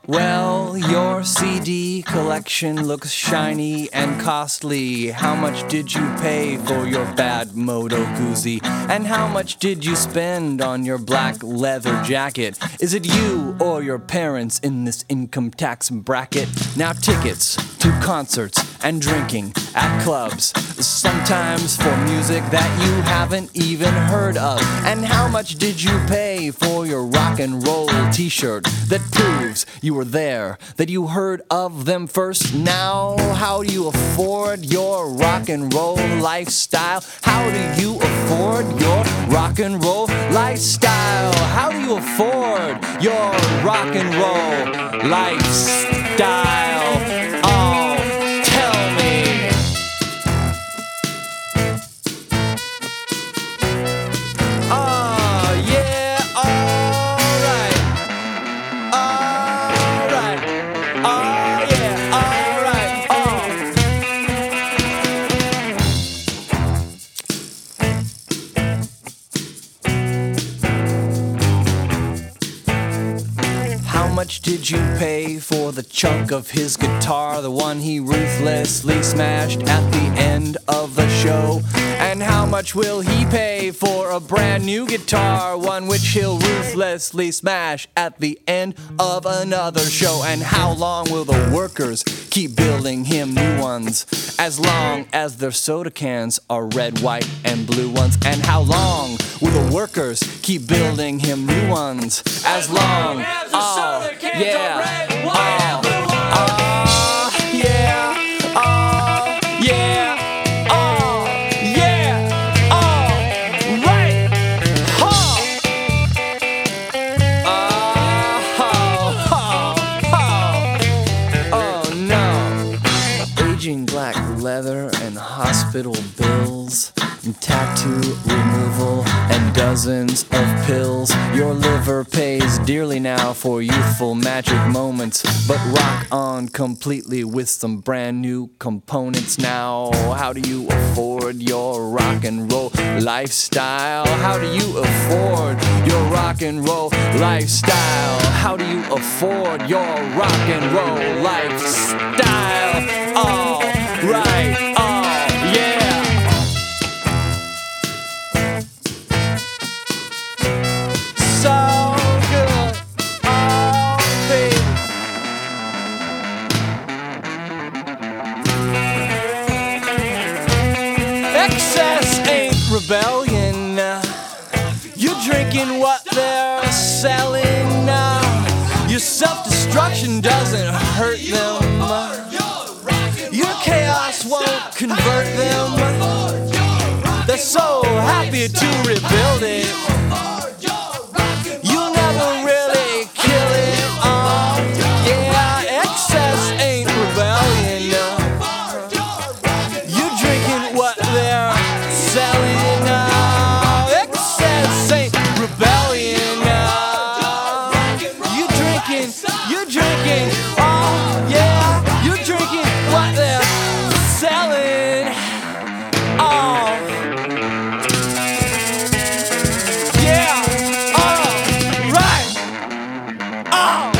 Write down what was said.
Well, your CD collection looks shiny and costly. How much did you pay for your bad Moto Guzzi? And how much did you spend on your black leather jacket? Is it you or your parents in this income tax bracket? Now tickets to concerts and drinking at clubs, sometimes for music that you haven't even heard of. And how much did you pay for your rock and roll t-shirt that proves you were there, that you heard of them first? Now, how do you afford your rock and roll lifestyle? How do you afford your rock and roll lifestyle? How do you afford your rock and roll lifestyle? Oh, tell me. Oh, yeah, alright. Alright. Oh, yeah, alright. How much did you pay for the chunk of his guitar, the one he ruthlessly smashed at the end of the show? And how much will he pay for a brand new guitar, one which he'll ruthlessly smash at the end of another show? And how long will the workers keep building him new ones, as long as their soda cans are red, white, and blue ones? And how long will the workers keep building him new ones, as long as the soda cans are red, white, and blue ones? Black leather and hospital bills and tattoo removal and dozens of pills. Your liver pays dearly now for youthful magic moments, but rock on completely with some brand new components now. How do you afford your rock and roll lifestyle? How do you afford your rock and roll lifestyle? How do you afford your rock and roll lifestyle? Oh, right, oh, yeah. So good, oh, baby. Excess ain't rebellion. You're drinking what they're selling. Your self-destruction doesn't hurt them. Your chaos won't convert them. They're so happy to rebuild it. You'll never really kill it. Yeah, excess ain't rebellion. You're drinking what they're selling. Excess ain't rebellion. You're drinking, oh yeah, you're drinking what they're selling. Oh, yeah, oh, right, oh.